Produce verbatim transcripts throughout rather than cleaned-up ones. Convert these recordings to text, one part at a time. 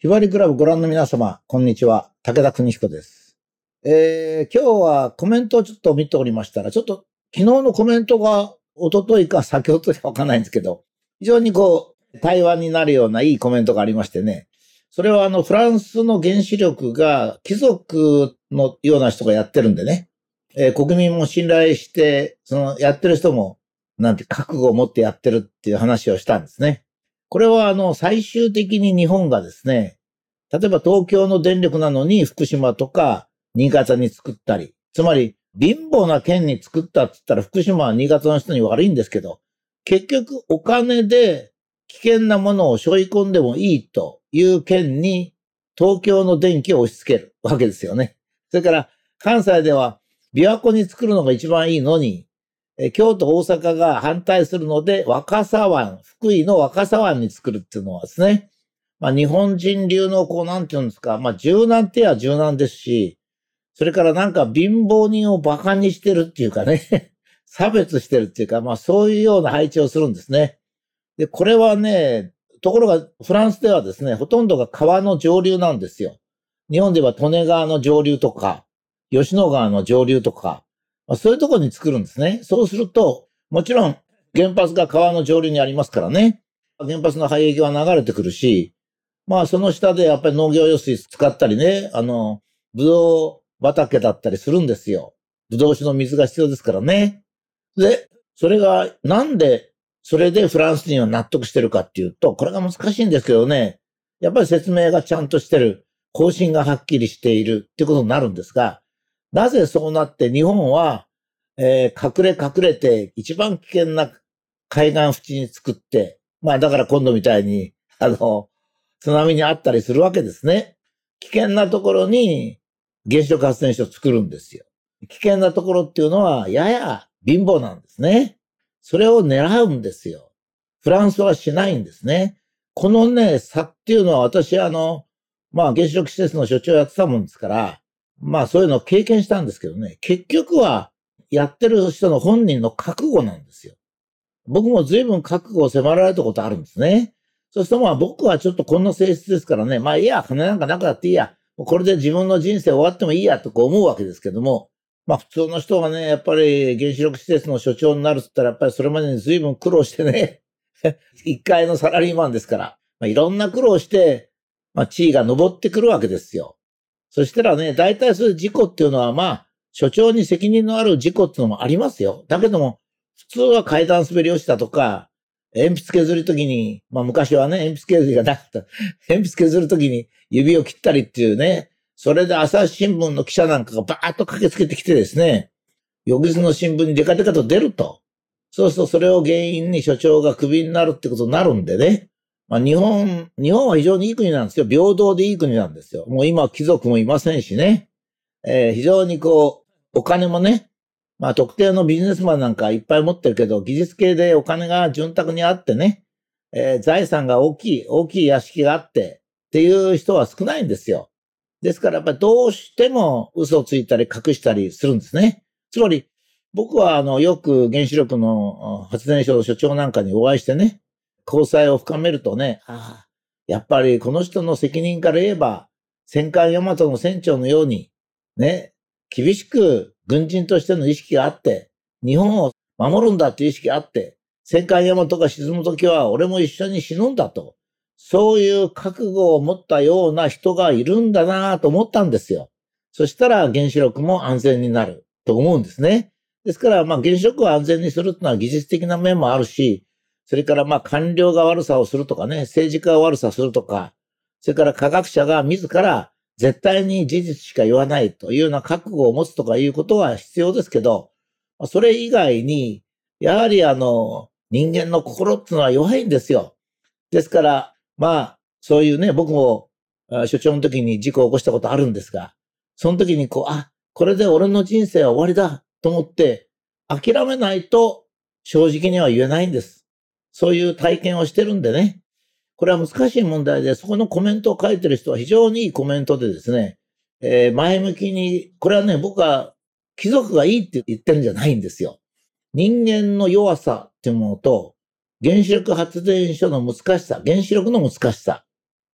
ひばりクラブご覧の皆様、こんにちは。武田邦彦です。えー、今日はコメントをちょっと見ておりましたら、ちょっと昨日のコメントが一昨日か先ほどかわかんないんですけど、非常にこう、対話になるようないいコメントがありましてね。それはあの、フランスの原子力が貴族のような人がやってるんでね。えー、国民も信頼して、そのやってる人も、なんて覚悟を持ってやってるっていう話をしたんですね。これはあの、最終的に日本がですね、例えば東京の電力なのに福島とか新潟に作ったり、つまり貧乏な県に作ったって言ったら福島は新潟の人に悪いんですけど、結局お金で危険なものを背負い込んでもいいという県に東京の電気を押し付けるわけですよね。それから関西では琵琶湖に作るのが一番いいのに、京都、大阪が反対するので、若狭湾、福井の若狭湾に作るっていうのはですね、まあ日本人流のこうなんていうんですか、まあ柔軟っては柔軟ですし、それからなんか貧乏人を馬鹿にしてるっていうかね、差別してるっていうか、まあそういうような配置をするんですね。で、これはね、ところがフランスではですね、ほとんどが川の上流なんですよ。日本では利根川の上流とか、吉野川の上流とか、まあ、そういうところに作るんですね。そうすると、もちろん原発が川の上流にありますからね。原発の排液は流れてくるし、まあその下でやっぱり農業用水使ったりね、あの、ブドウ畑だったりするんですよ。ブドウ酒の水が必要ですからね。で、それがなんで、それでフランス人は納得してるかっていうと、これが難しいんですけどね、やっぱり説明がちゃんとしてる、方針がはっきりしているっていうことになるんですが、なぜそうなって日本は、えー、隠れ隠れて一番危険な海岸縁に作って、まあだから今度みたいに、あの、津波にあったりするわけですね。危険なところに原子力発電所を作るんですよ。危険なところっていうのはやや貧乏なんですね。それを狙うんですよ。フランスはしないんですね。このね、差っていうのは私あの、まあ原子力施設の所長やってたもんですから、まあそういうのを経験したんですけどね、結局はやってる人の本人の覚悟なんですよ。僕も随分覚悟を迫られたことあるんですね。そうするとまあ僕はちょっとこんな性質ですからね、まあいいや、金なんかなくなっていいや、これで自分の人生終わってもいいやとこう思うわけですけども、まあ普通の人がね、やっぱり原子力施設の所長になるって言ったらやっぱりそれまでに随分苦労してね、一階のサラリーマンですから、まあ、いろんな苦労して、まあ地位が上ってくるわけですよ。そしたらね、大体そういう事故っていうのはまあ、所長に責任のある事故っていうのもありますよ。だけども、普通は階段滑り落ちたとか、鉛筆削るときに、まあ昔はね、鉛筆削りがなかった。鉛筆削るときに指を切ったりっていうね、それで朝日新聞の記者なんかがバーッと駆けつけてきてですね、翌日の新聞にデカデカと出ると。そうするとそれを原因に所長がクビになるってことになるんでね。まあ日本、日本は非常にいい国なんですよ。平等でいい国なんですよ。もう今は貴族もいませんしね。えー、非常にこう、お金もね、まあ特定のビジネスマンなんかいっぱい持ってるけど、技術系でお金が潤沢にあってね、えー、財産が大きい、大きい屋敷があってっていう人は少ないんですよ。ですからやっぱりどうしても嘘をついたり隠したりするんですね。つまり僕はあのよく原子力の発電所の所長なんかにお会いしてね、交際を深めるとね、ああ、やっぱりこの人の責任から言えば、戦艦大和の船長のように、ね、厳しく軍人としての意識があって、日本を守るんだっていう意識があって、戦艦大和が沈むときは俺も一緒に死ぬんだと。そういう覚悟を持ったような人がいるんだなと思ったんですよ。そしたら原子力も安全になると思うんですね。ですから、まあ原子力を安全にするというのは技術的な面もあるし、それからまあ官僚が悪さをするとかね、政治家が悪さをするとか、それから科学者が自ら絶対に事実しか言わないというような覚悟を持つとかいうことは必要ですけど、それ以外に、やはりあの、人間の心っていうのは弱いんですよ。ですから、まあ、そういうね、僕も所長の時に事故を起こしたことあるんですが、その時にこう、あ、これで俺の人生は終わりだと思って諦めないと正直には言えないんです。そういう体験をしてるんでね。これは難しい問題で、そこのコメントを書いてる人は非常にいいコメントでですね、えー、前向きに、これはね、僕は貴族がいいって言ってるんじゃないんですよ。人間の弱さっていうものと、原子力発電所の難しさ、原子力の難しさ、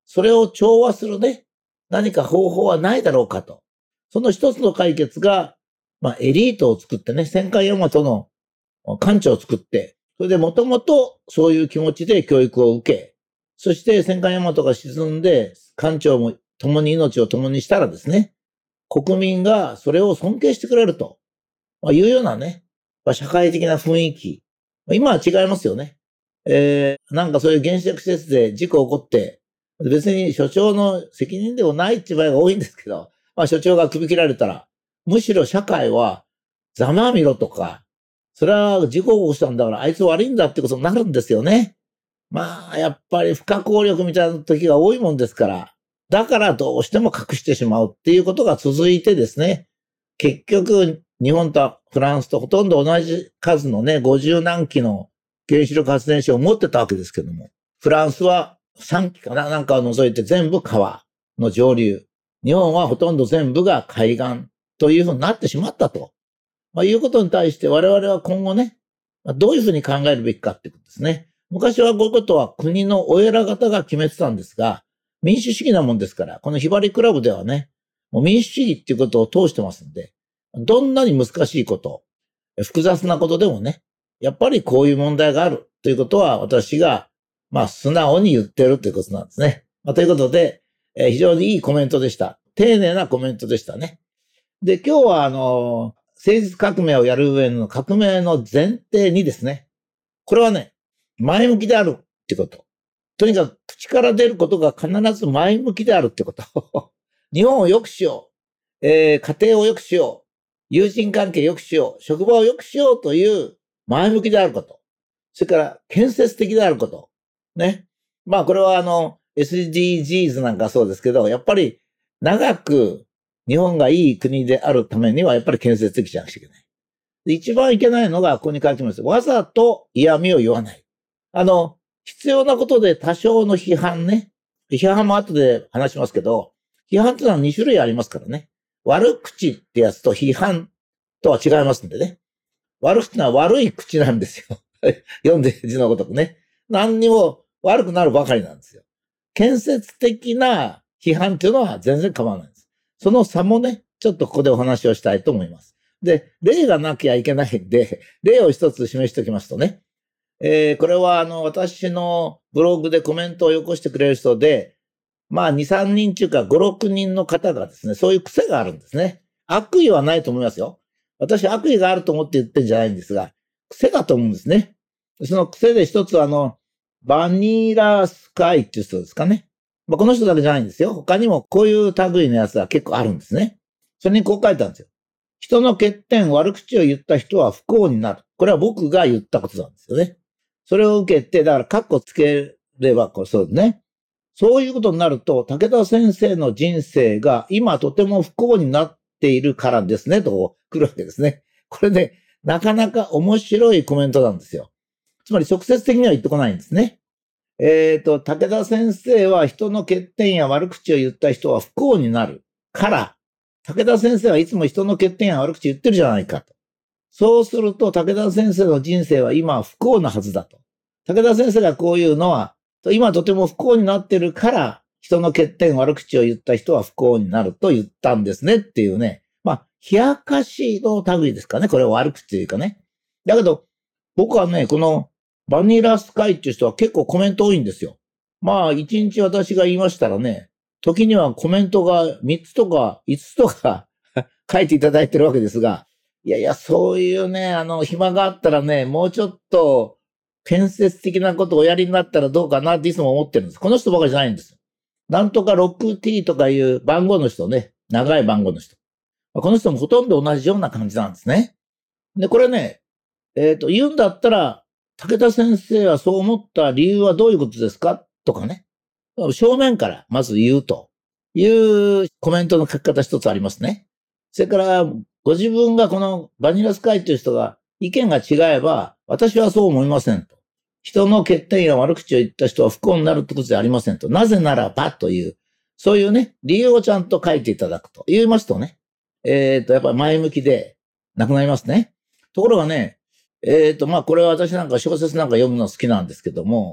それを調和するね、何か方法はないだろうかと。その一つの解決が、まあ、エリートを作ってね、戦艦大和の艦長を作って、それでもともとそういう気持ちで教育を受け、そして戦艦大和が沈んで、艦長も共に命を共にしたらですね、国民がそれを尊敬してくれると、まあ、いうようなね、まあ、社会的な雰囲気。今は違いますよね。えー、なんかそういう原子力施設で事故起こって、別に所長の責任でもないっていう場合が多いんですけど、まあ所長が首切られたら、むしろ社会はざまあみろとか、それは事故を起こしたんだからあいつ悪いんだってことになるんですよね。まあやっぱり不可抗力みたいな時が多いもんですから、だからどうしても隠してしまうっていうことが続いてですね、結局日本とフランスとほとんど同じ数のね、ごじゅう何機の原子力発電所を持ってたわけですけども、フランスはさんきかななんかを除いて全部川の上流。日本はほとんど全部が海岸というふうになってしまったと。まあ、いうことに対して我々は今後ね、どういうふうに考えるべきかっていうことですね。昔はこういうことは国のお偉方が決めてたんですが、民主主義なもんですから、このひばりクラブではね、もう民主主義っていうことを通してますんで、どんなに難しいこと、複雑なことでもね、やっぱりこういう問題があるということは私が、まあ素直に言ってるということなんですね。まあ、ということで、えー、非常にいいコメントでした。丁寧なコメントでしたね。で、今日はあの、政治革命をやる上の革命の前提にですね、これはね、前向きであるってこと。とにかく口から出ることが必ず前向きであるってこと。日本を良くしよう、えー、家庭を良くしよう。友人関係良くしよう。職場を良くしようという前向きであること。それから建設的であること。ね。まあこれはあの エスディージーズ なんかそうですけど、やっぱり長く日本がいい国であるためにはやっぱり建設的じゃなくちゃいけない。で一番いけないのがここに書いてます。わざと嫌味を言わない。あの、必要なことで多少の批判ね。批判も後で話しますけど、批判っていうのはに種類ありますからね。悪口ってやつと批判とは違いますんでね。悪口は悪い口なんですよ。読んで字のごとくね。何にも悪くなるばかりなんですよ。建設的な批判っていうのは全然構わないんです。その差もね、ちょっとここでお話をしたいと思います。で、例がなきゃいけないんで、例を一つ示しておきますとね、えー、これはあの、私のブログでコメントをよこしてくれる人で、まあ、に、さんにん中かご、ろくにんの方がですね、そういう癖があるんですね。悪意はないと思いますよ。私悪意があると思って言ってるんじゃないんですが、癖だと思うんですね。その癖で一つあの、バニラスカイっていう人ですかね。まあ、この人だけじゃないんですよ。他にもこういう類のやつは結構あるんですね。それにこう書いたんですよ。人の欠点、悪口を言った人は不幸になる。これは僕が言ったことなんですよね。それを受けて、だからカッコつければこれそうですね。そういうことになると、武田先生の人生が今とても不幸になっているからですね、と来るわけですね。これね、なかなか面白いコメントなんですよ。つまり直接的には言ってこないんですね。えっと、武田先生は人の欠点や悪口を言った人は不幸になるから、武田先生はいつも人の欠点や悪口言ってるじゃないかと。そうすると、武田先生の人生は今不幸なはずだと。武田先生がこういうのは、今とても不幸になってるから、人の欠点、悪口を言った人は不幸になると言ったんですねっていうね。まあ、冷やかしの類ですかね。これは悪口というかね。だけど、僕はね、このバニラスカイっていう人は結構コメント多いんですよ。まあ、一日私が言いましたらね、時にはコメントがみっつとかいつつとか書いていただいてるわけですが、いやいや、そういうね、あの、暇があったらね、もうちょっと、建設的なことをおやりになったらどうかなっていつも思ってるんです。この人ばかりじゃないんです。なんとか ろくティー とかいう番号の人ね、長い番号の人。この人もほとんど同じような感じなんですね。で、これね、えっと、言うんだったら、武田先生はそう思った理由はどういうことですかとかね。正面からまず言うというコメントの書き方一つありますね。それから、ご自分がこのバニラスカイという人が意見が違えば、私はそう思いませんと。人の欠点や悪口を言った人は不幸になるってことじゃありませんと。なぜならばという、そういうね、理由をちゃんと書いていただくと言いますとね、えっと、やっぱり前向きでなくなりますね。ところがね、えっと、まあこれは私なんか小説なんか読むの好きなんですけども、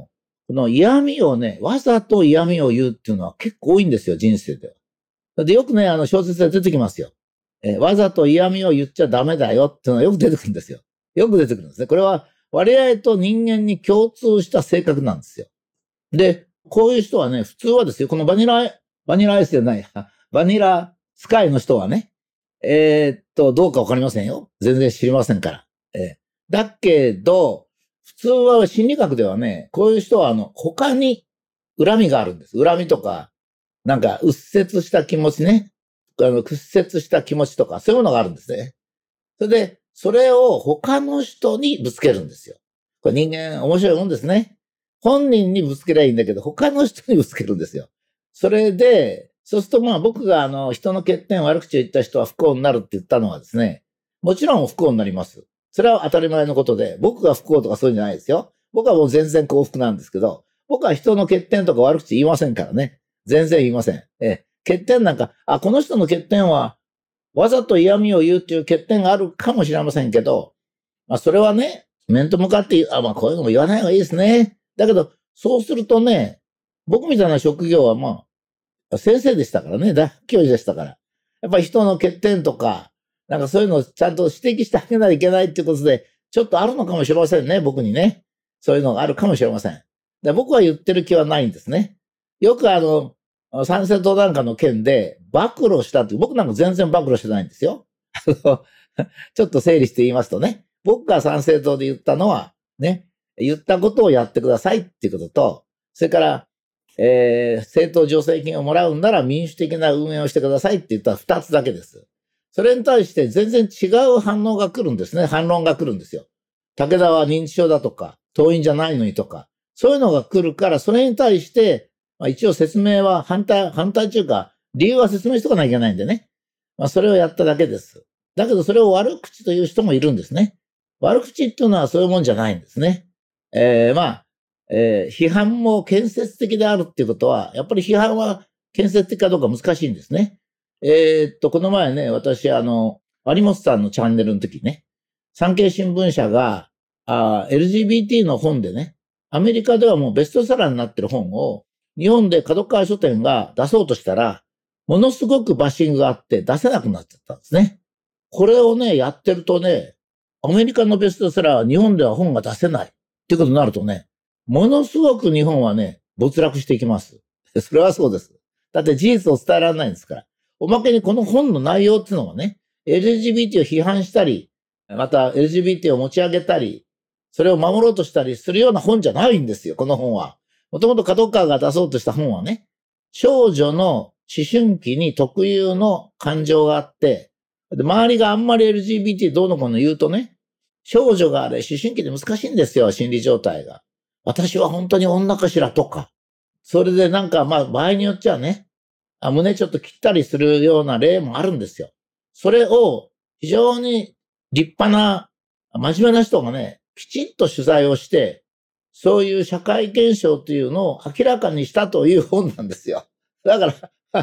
この嫌味をね、わざと嫌味を言うっていうのは結構多いんですよ、人生では。で、よくね、あの小説で出てきますよ。えーわざと嫌味を言っちゃダメだよっていうのはよく出てくるんですよ。よく出てくるんですね。これは割合と人間に共通した性格なんですよ。で、こういう人はね、普通はですよ、このバニラ、バニラアイスじゃない、バニラスカイの人はね、えーっと、どうかわかりませんよ。全然知りませんから。えーだけど、普通は心理学ではね、こういう人はあの、他に恨みがあるんです。恨みとか、なんか、うっせつした気持ちね。あの、屈折した気持ちとか、そういうものがあるんですね。それで、それを他の人にぶつけるんですよ。これ人間面白いもんですね。本人にぶつけりゃいいんだけど、他の人にぶつけるんですよ。それで、そうするとまあ僕があの人の欠点悪口を言った人は不幸になるって言ったのはですね、もちろん不幸になります。それは当たり前のことで、僕が不幸とかそういうんじゃないですよ。僕はもう全然幸福なんですけど、僕は人の欠点とか悪口言いませんからね。全然言いません。え、欠点なんか、あ、この人の欠点はわざと嫌味を言うっていう欠点があるかもしれませんけど、まあそれはね、面と向かって言う、あ、まあこういうのも言わない方がいいですね。だけど、そうするとね、僕みたいな職業はまあ、先生でしたからね、大学教授でしたから。やっぱり人の欠点とか、なんかそういうのをちゃんと指摘してあげないといけないっていうことで、ちょっとあるのかもしれませんね、僕にね。そういうのがあるかもしれません。で僕は言ってる気はないんですね。よくあの、参政党なんかの件で暴露したって、僕なんか全然暴露してないんですよ。ちょっと整理して言いますとね、僕が参政党で言ったのは、ね、言ったことをやってくださいっていうことと、それから、えー、政党助成金をもらうんなら民主的な運営をしてくださいって言った二つだけです。それに対して全然違う反応が来るんですね。反論が来るんですよ。武田は認知症だとか、党員じゃないのにとか、そういうのが来るから、それに対して、まあ、一応説明は反対、反対というか、理由は説明しとかなきゃいけないんでね。まあ、それをやっただけです。だけど、それを悪口という人もいるんですね。悪口っていうのはそういうもんじゃないんですね。えー、まあ、えー、批判も建設的であるっていうことは、やっぱり批判は建設的かどうか難しいんですね。えー、っと、この前ね、私、あの、有本さんのチャンネルの時ね、産経新聞社が、あ エルジービーティー の本でね、アメリカではもうベストセラーになってる本を、日本で角川書店が出そうとしたら、ものすごくバッシングがあって出せなくなっちゃったんですね。これをね、やってるとね、アメリカのベストセラー、日本では本が出せないっていうことになるとね、ものすごく日本はね、没落していきます。それはそうです。だって事実を伝えられないんですから。おまけにこの本の内容っていうのはね、エルジービーティー を批判したり、また エルジービーティー を持ち上げたり、それを守ろうとしたりするような本じゃないんですよ、この本は。もともと角川が出そうとした本はね、少女の思春期に特有の感情があって、で周りがあんまり エルジービーティー どうのこうの言うとね、少女があれ思春期で難しいんですよ、心理状態が。私は本当に女かしらとか。それでなんかまあ場合によっちゃね、あ胸ちょっと切ったりするような例もあるんですよ。それを非常に立派な真面目な人がね、きちっと取材をして、そういう社会現象というのを明らかにしたという本なんですよ。だから、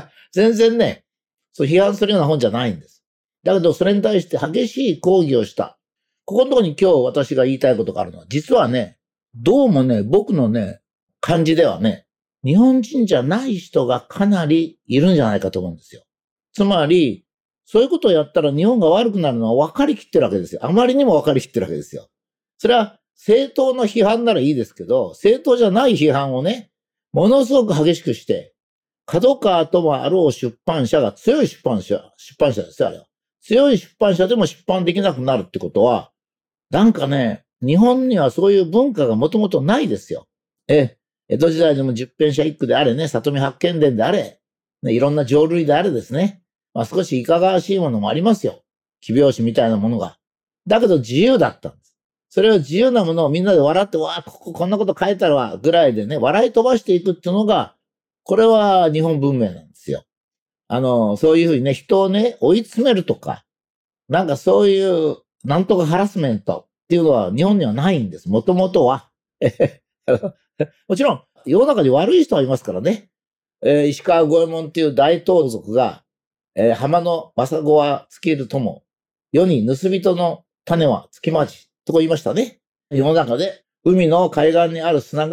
全然ね、そう批判するような本じゃないんです。だけど、それに対して激しい抗議をした。ここのところに今日私が言いたいことがあるのは、実はね、どうもね、僕のね、感じではね、日本人じゃない人がかなりいるんじゃないかと思うんですよ。つまり、そういうことをやったら日本が悪くなるのは分かりきってるわけですよ。あまりにも分かりきってるわけですよ。それは正当な批判ならいいですけど、正当じゃない批判をね、ものすごく激しくして、角川ともあろう出版社が強い出版社、出版社ですよ、あれは。強い出版社でも出版できなくなるってことは、なんかね、日本にはそういう文化がもともとないですよ。え、江戸時代でも十編者一句であれね、里見八犬伝であれ、ね、いろんな浄類であれですね。まあ少しいかがわしいものもありますよ。奇拍子みたいなものが。だけど自由だったんです。それを自由なものをみんなで笑って、わあ、こここんなこと書いたらわ、ぐらいでね、笑い飛ばしていくっていうのが、これは日本文明なんですよ。あの、そういうふうにね、人をね、追い詰めるとか、なんかそういう、なんとかハラスメントっていうのは日本にはないんです。もともとは。もちろん、世の中に悪い人はいますからね。えー、石川五右衛門っていう大盗賊が、えー、浜の政子は尽きるとも、世に盗人の種はつきまじ、とこ言いましたね。世の中で、海の海岸にある砂が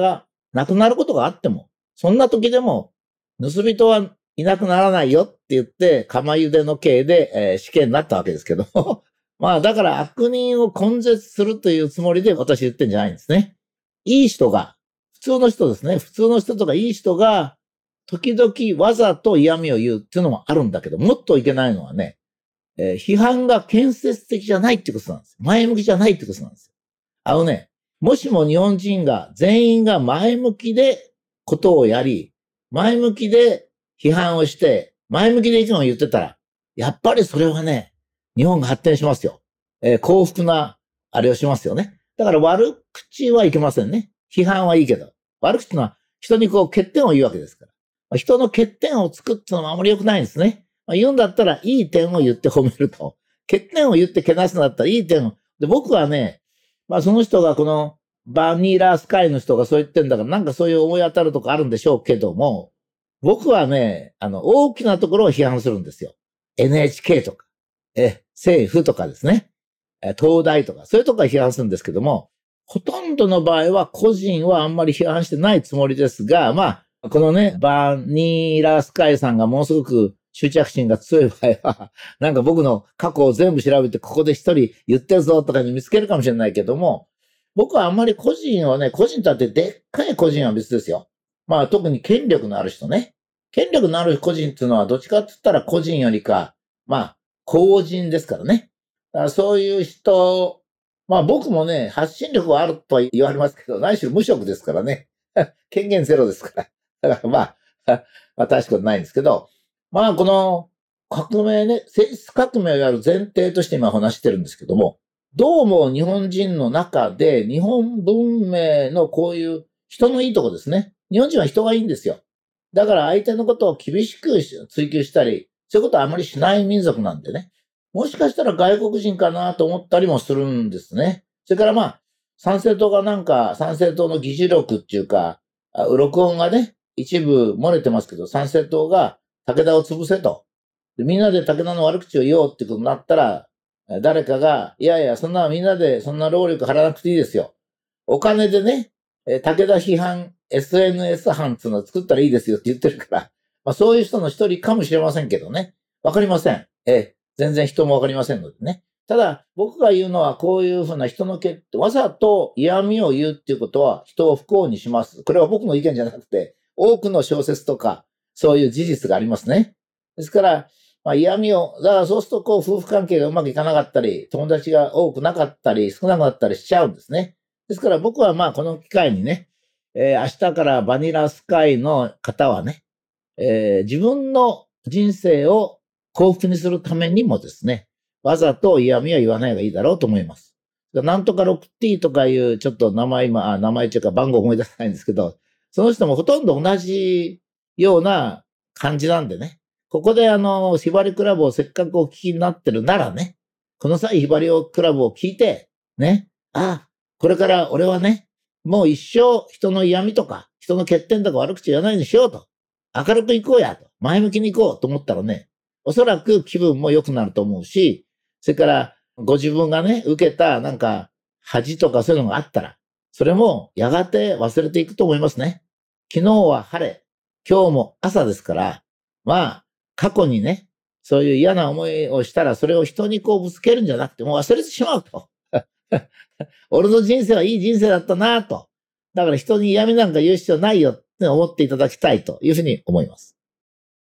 亡くなることがあっても、そんな時でも、盗人はいなくならないよって言って、釜茹での刑で、えー死刑になったわけですけど。まあ、だから悪人を根絶するというつもりで私言ってんじゃないんですね。いい人が、普通の人ですね。普通の人とかいい人が、時々わざと嫌味を言うっていうのもあるんだけど、もっといけないのはね、えー批判が建設的じゃないってことなんですよ。前向きじゃないってことなんですよ。あのね、もしも日本人が、全員が前向きでことをやり、前向きで批判をして、前向きで意見を言ってたら、やっぱりそれはね、日本が発展しますよ。えー幸福な、あれをしますよね。だから悪口はいけませんね。批判はいいけど。悪口ってのは人にこう欠点を言うわけですから。まあ人の欠点を作ってのもあまり良くないんですね。まあ、言うんだったらいい点を言って褒めると。欠点を言ってけなすんだったらいい点を。で、僕はね、まあその人がこのバニーラスカイの人がそう言ってんだから、なんかそういう思い当たるとこあるんでしょうけども、僕はね、あの、大きなところを批判するんですよ。エヌエイチケー とか、え、政府とかですね。え東大とか、そういうとこから批判するんですけども、ほとんどの場合は個人はあんまり批判してないつもりですが、まあ、このね、バニーラスカイさんがものすごく執着心が強い場合は、なんか僕の過去を全部調べてここで一人言ってるぞとかに見つけるかもしれないけども、僕はあんまり個人をね、個人だってでっかい個人は別ですよ。まあ特に権力のある人ね。権力のある個人っていうのはどっちかって言ったら個人よりか、まあ、公人ですからね。だからそういう人、まあ僕もね、発信力はあるとは言われますけど、何しろ無職ですからね。権限ゼロですから。だからまあ、まあ大したことないんですけど、まあこの革命ね、性質革命をやる前提として今話してるんですけども、どうも日本人の中で日本文明のこういう人のいいとこですね。日本人は人がいいんですよ。だから相手のことを厳しく追求したり、そういうことはあまりしない民族なんでね。もしかしたら外国人かなと思ったりもするんですね。それからまあ、参政党がなんか、参政党の議事録っていうか、あ録音がね、一部漏れてますけど、参政党が武田を潰せと。でみんなで武田の悪口を言おうってことになったら、誰かが、いやいや、そんなみんなでそんな労力払わなくていいですよ。お金でね、武田批判 エスエヌエス 班っていうのを作ったらいいですよって言ってるから、まあそういう人の一人かもしれませんけどね。わかりません。え全然人もわかりませんのでね。ただ、僕が言うのはこういうふうな人の欠点、わざと嫌味を言うっていうことは人を不幸にします。これは僕の意見じゃなくて、多くの小説とか、そういう事実がありますね。ですから、まあ嫌味を、だからそうするとこう夫婦関係がうまくいかなかったり、友達が多くなかったり、少なくなったりしちゃうんですね。ですから僕はまあこの機会にね、えー明日からバニラスカイの方はね、えー自分の人生を幸福にするためにもですね、わざと嫌味は言わない方がいいだろうと思います。なんとか ろくティー とかいうちょっと名前今、あ名前というか番号思い出せないんですけど、その人もほとんど同じような感じなんでね。ここであの、ひばりクラブをせっかくお聞きになってるならね、この際ひばりクラブを聞いて、ね、あ、これから俺はね、もう一生人の嫌味とか、人の欠点とか悪口言わないようにしようと。明るく行こうやと。前向きに行こうと思ったらね、おそらく気分も良くなると思うし、それからご自分がね、受けたなんか恥とかそういうのがあったら、それもやがて忘れていくと思いますね。昨日は晴れ、今日も朝ですから、まあ、過去にね、そういう嫌な思いをしたら、それを人にこうぶつけるんじゃなくて、もう忘れてしまうと。俺の人生はいい人生だったなと。だから人に嫌味なんか言う必要ないよって思っていただきたいというふうに思います。